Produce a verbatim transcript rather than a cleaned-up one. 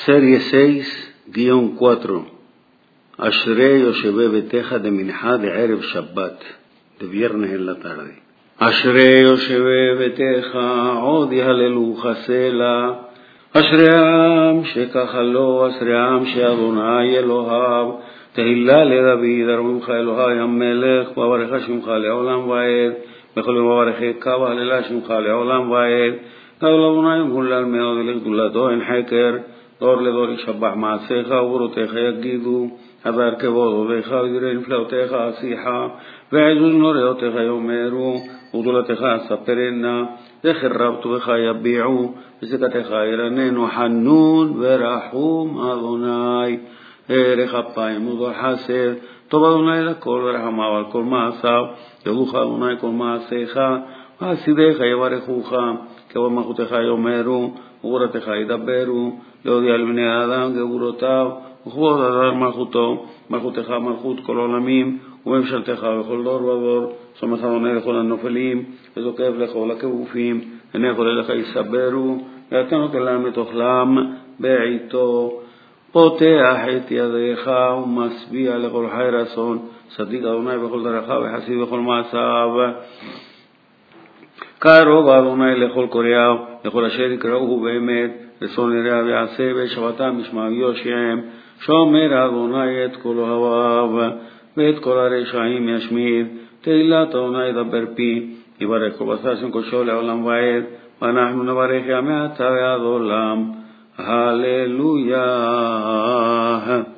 Serie seis guión cuatro. Ashrei Yosheve Beteja de Minha de Erev Shabbat, de viernes en la tarde. Ashrei Yosheve Beteja, Odi Halelu Hasela, Ashream Shekachalo, Ashream Sheadonai Elohav, Tehillah le David, Arumcha Elohai Hamelech, Babarecha Shimcha Leolam Vaed, Becholim Babarecha Kavah Lela Shimcha Leolam Vaed, Gadol Adonai Mulal Meod Legdulato En Heker, דור לדור ישבח מעשיך ובורותיך יגידו, הדר כבוד עובדיך ודברי נפלאותיך עשיחה, ועזוז נוריותיך יאמרו, וגדולתך אספרנה, זכר רב טובך יביעו, וזקתך ירננו חנון ורחום אדוני, ערך אפיים ודור חסד, טוב אדוני לכל ורחמיו על כל מעשיו, ידוך אדוני כל מעשיך, ועשידיך יברכוך, כבוד מלכותך יאמרו, וגבורתך ידברו, להודיע לבני האדם גבורותיו וכבוד הדר מלכותו, מלכותך מלכות כל עולמים וממשלתך בכל דור ודור, סומך אדוני לכל הנופלים וזוקף לכל הכעופים, הנה כל אליך יסברו ויתנות אליהם בתוכלם בעיתו, פותח את ידיך ומשביע לכל חי רצון, צדיק אדוני בכל דרכיו וחסיד בכל מעשיו, קרוב אדוני לכל קוראיו, לכל אשר יקראוהו באמת, רצון יראה ויעשה בשבתם ישמע ויושיעם, שומר אדוני את כל אוהביו, ואת כל הרשעים ישמיד, תהילת אדוני ידבר פי, יברך כל בשר שם קודשו לעולם ועד, ואנחנו נברך ימי עתה ועד עולם, הללויה.